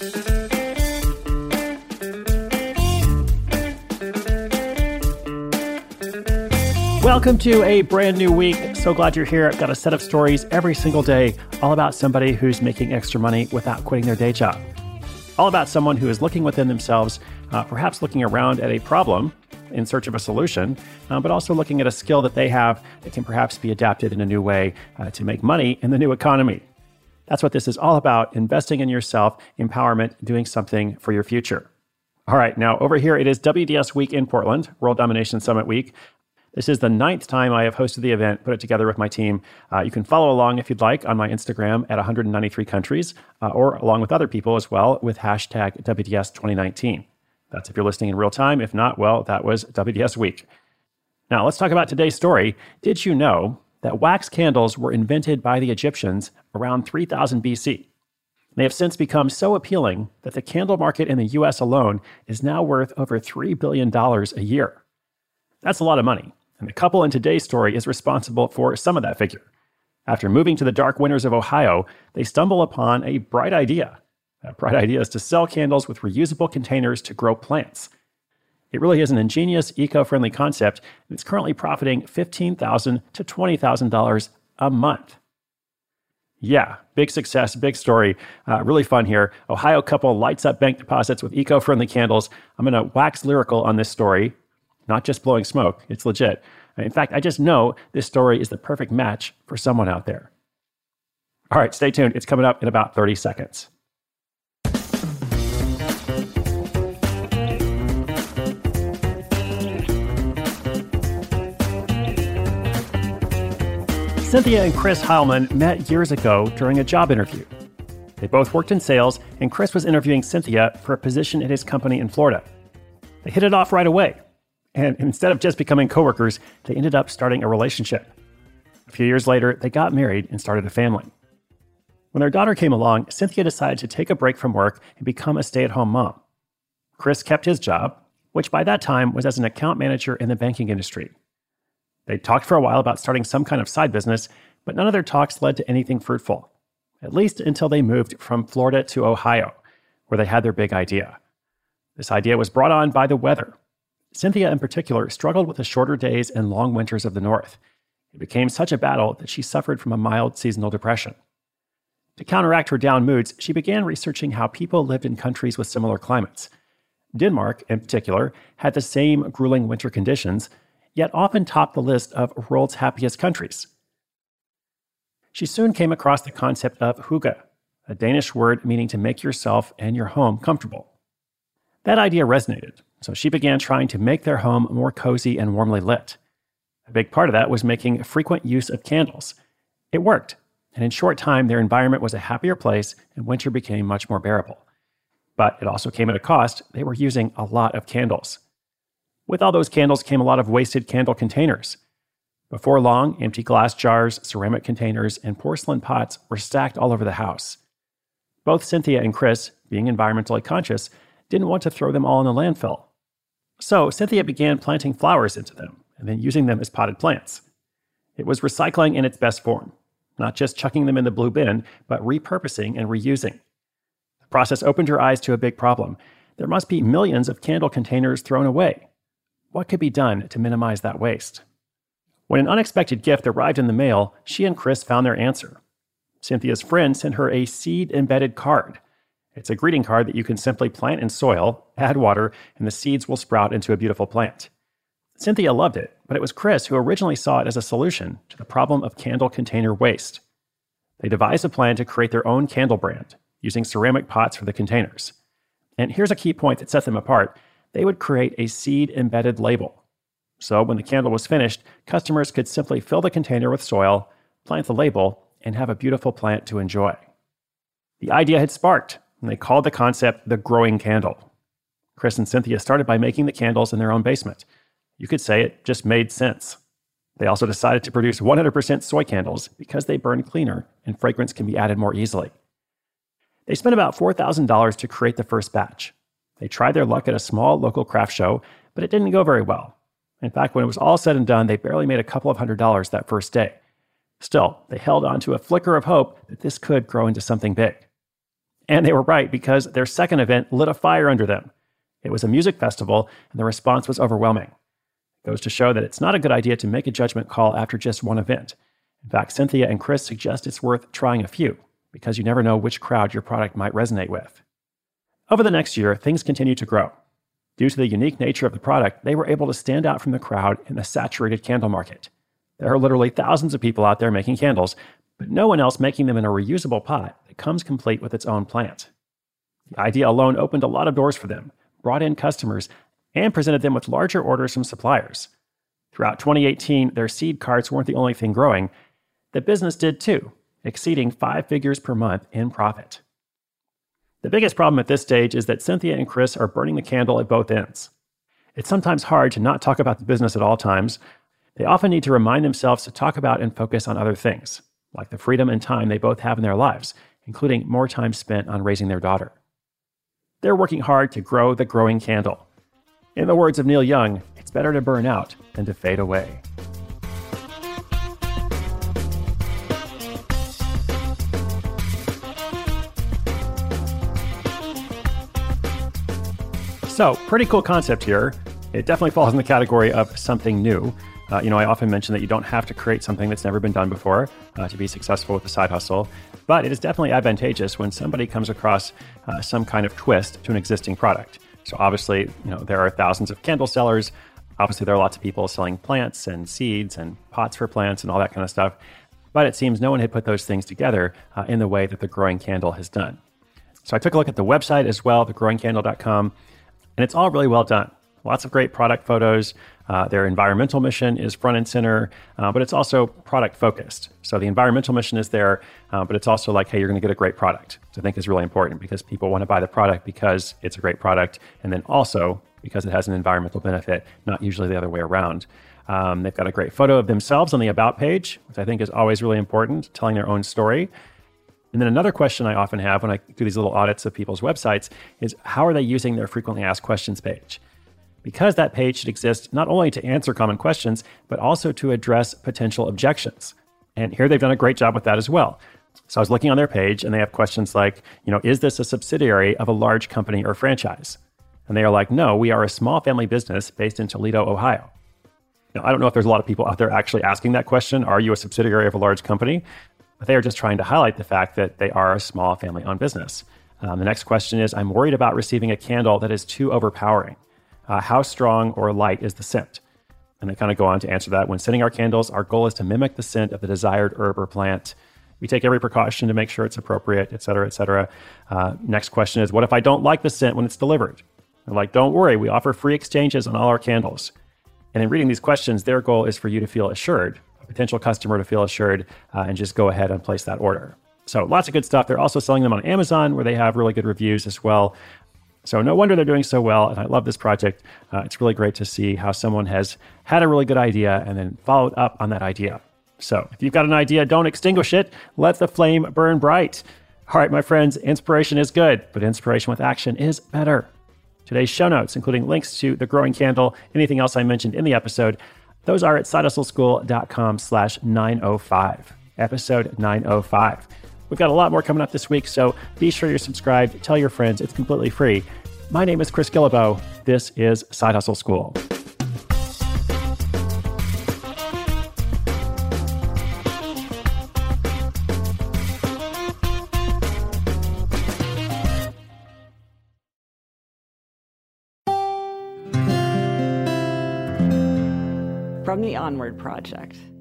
Welcome to a brand new week. So glad you're here. I've got a set of stories every single day, all about somebody who's making extra money without quitting their day job. All about someone who is looking within themselves, perhaps looking around at a problem in search of a solution, but also looking at a skill that they have that can perhaps be adapted in a new way to make money in the new economy. That's what this is all about, investing in yourself, empowerment, doing something for your future. All right, now over here, it is WDS Week in Portland, World Domination Summit Week. This is the 9th time I have hosted the event, put it together with my team. You can follow along if you'd like on my Instagram at 193 countries, or along with other people as well with hashtag WDS 2019. That's if you're listening in real time. If not, well, that was WDS Week. Now let's talk about today's story. Did you know that wax candles were invented by the Egyptians around 3000 BC? They have since become so appealing that the candle market in the US alone is now worth over $3 billion a year. That's a lot of money. And the couple in today's story is responsible for some of that figure. After moving to the dark winters of Ohio, they stumble upon a bright idea. That bright idea is to sell candles with reusable containers to grow plants. It really is an ingenious, eco-friendly concept, and it's currently profiting $15,000 to $20,000 a month. Yeah, big success, big story. Really fun here. Ohio couple lights up bank deposits with eco-friendly candles. I'm going to wax lyrical on this story. Not just blowing smoke, it's legit. In fact, I just know this story is the perfect match for someone out there. All right, stay tuned. It's coming up in about 30 seconds. Cynthia and Chris Heilman met years ago during a job interview. They both worked in sales, and Chris was interviewing Cynthia for a position at his company in Florida. They hit it off right away. And instead of just becoming coworkers, they ended up starting a relationship. A few years later, they got married and started a family. When their daughter came along, Cynthia decided to take a break from work and become a stay-at-home mom. Chris kept his job, which by that time was as an account manager in the banking industry. They talked for a while about starting some kind of side business, but none of their talks led to anything fruitful, at least until they moved from Florida to Ohio, where they had their big idea. This idea was brought on by the weather. Cynthia, in particular, struggled with the shorter days and long winters of the North. It became such a battle that she suffered from a mild seasonal depression. To counteract her down moods, she began researching how people lived in countries with similar climates. Denmark, in particular, had the same grueling winter conditions, yet often topped the list of world's happiest countries. She soon came across the concept of hygge, a Danish word meaning to make yourself and your home comfortable. That idea resonated. So she began trying to make their home more cozy and warmly lit. A big part of that was making frequent use of candles. It worked, and in short time, their environment was a happier place and winter became much more bearable. But it also came at a cost. They were using a lot of candles. With all those candles came a lot of wasted candle containers. Before long, empty glass jars, ceramic containers, and porcelain pots were stacked all over the house. Both Cynthia and Chris, being environmentally conscious, didn't want to throw them all in the landfill. So Cynthia began planting flowers into them and then using them as potted plants. It was recycling in its best form, not just chucking them in the blue bin, but repurposing and reusing. The process opened her eyes to a big problem. There must be millions of candle containers thrown away. What could be done to minimize that waste? When an unexpected gift arrived in the mail, she and Chris found their answer. Cynthia's friend sent her a seed-embedded card. It's a greeting card that you can simply plant in soil, add water, and the seeds will sprout into a beautiful plant. Cynthia loved it, but it was Chris who originally saw it as a solution to the problem of candle container waste. They devised a plan to create their own candle brand, using ceramic pots for the containers. And here's a key point that set them apart. They would create a seed-embedded label. So when the candle was finished, customers could simply fill the container with soil, plant the label, and have a beautiful plant to enjoy. The idea had sparked, and they called the concept the growing candle. Chris and Cynthia started by making the candles in their own basement. You could say it just made sense. They also decided to produce 100% soy candles because they burn cleaner and fragrance can be added more easily. They spent about $4,000 to create the first batch. They tried their luck at a small local craft show, but it didn't go very well. In fact, when it was all said and done, they barely made a couple of $100s that first day. Still, they held on to a flicker of hope that this could grow into something big. And they were right, because their second event lit a fire under them. It was a music festival, and the response was overwhelming. It goes to show that it's not a good idea to make a judgment call after just one event. In fact, Cynthia and Chris suggest it's worth trying a few, because you never know which crowd your product might resonate with. Over the next year, things continued to grow. Due to the unique nature of the product, they were able to stand out from the crowd in the saturated candle market. There are literally thousands of people out there making candles, but no one else making them in a reusable pot that comes complete with its own plant. The idea alone opened a lot of doors for them, brought in customers, and presented them with larger orders from suppliers. Throughout 2018, their seed carts weren't the only thing growing. The business did too, exceeding 5 figures per month in profit. The biggest problem at this stage is that Cynthia and Chris are burning the candle at both ends. It's sometimes hard to not talk about the business at all times. They often need to remind themselves to talk about and focus on other things, like the freedom and time they both have in their lives, including more time spent on raising their daughter. They're working hard to grow the growing candle. In the words of Neil Young, it's better to burn out than to fade away. So, pretty cool concept here. It definitely falls in the category of something new. I often mention that you don't have to create something that's never been done before to be successful with a side hustle, but it is definitely advantageous when somebody comes across some kind of twist to an existing product. So obviously, there are thousands of candle sellers. Obviously, there are lots of people selling plants and seeds and pots for plants and all that kind of stuff. But it seems no one had put those things together in the way that the Growing Candle has done. So I took a look at the website as well, thegrowingcandle.com, and it's all really well done. Lots of great product photos. Their environmental mission is front and center, but it's also product focused. So the environmental mission is there, but it's also like, hey, you're going to get a great product, which I think is really important because people want to buy the product because it's a great product, and then also because it has an environmental benefit, not usually the other way around. They've got a great photo of themselves on the About page, which I think is always really important, telling their own story. And then another question I often have when I do these little audits of people's websites is, how are they using their frequently asked questions page? Because that page should exist not only to answer common questions, but also to address potential objections. And here they've done a great job with that as well. So I was looking on their page and they have questions like, is this a subsidiary of a large company or franchise? And they are like, no, we are a small family business based in Toledo, Ohio. Now, I don't know if there's a lot of people out there actually asking that question. Are you a subsidiary of a large company? But they are just trying to highlight the fact that they are a small family-owned business. The next question is, I'm worried about receiving a candle that is too overpowering. How strong or light is the scent? And they kind of go on to answer that. When scenting our candles, our goal is to mimic the scent of the desired herb or plant. We take every precaution to make sure it's appropriate, et cetera, et cetera. Next question is, what if I don't like the scent when it's delivered? They're like, don't worry, we offer free exchanges on all our candles. And in reading these questions, their goal is for you to feel assured, a potential customer to feel assured, and just go ahead and place that order. So lots of good stuff. They're also selling them on Amazon, where they have really good reviews as well. So no wonder they're doing so well, and I love this project. It's really great to see how someone has had a really good idea and then followed up on that idea. So if you've got an idea, don't extinguish it. Let the flame burn bright. All right, my friends, inspiration is good, but inspiration with action is better. Today's show notes, including links to The Growing Candle, anything else I mentioned in the episode, those are at sidehustleschool.com/905, episode 905. We've got a lot more coming up this week, so be sure you're subscribed. Tell your friends. It's completely free. My name is Chris Guillebeau. This is Side Hustle School. From the Onward Project.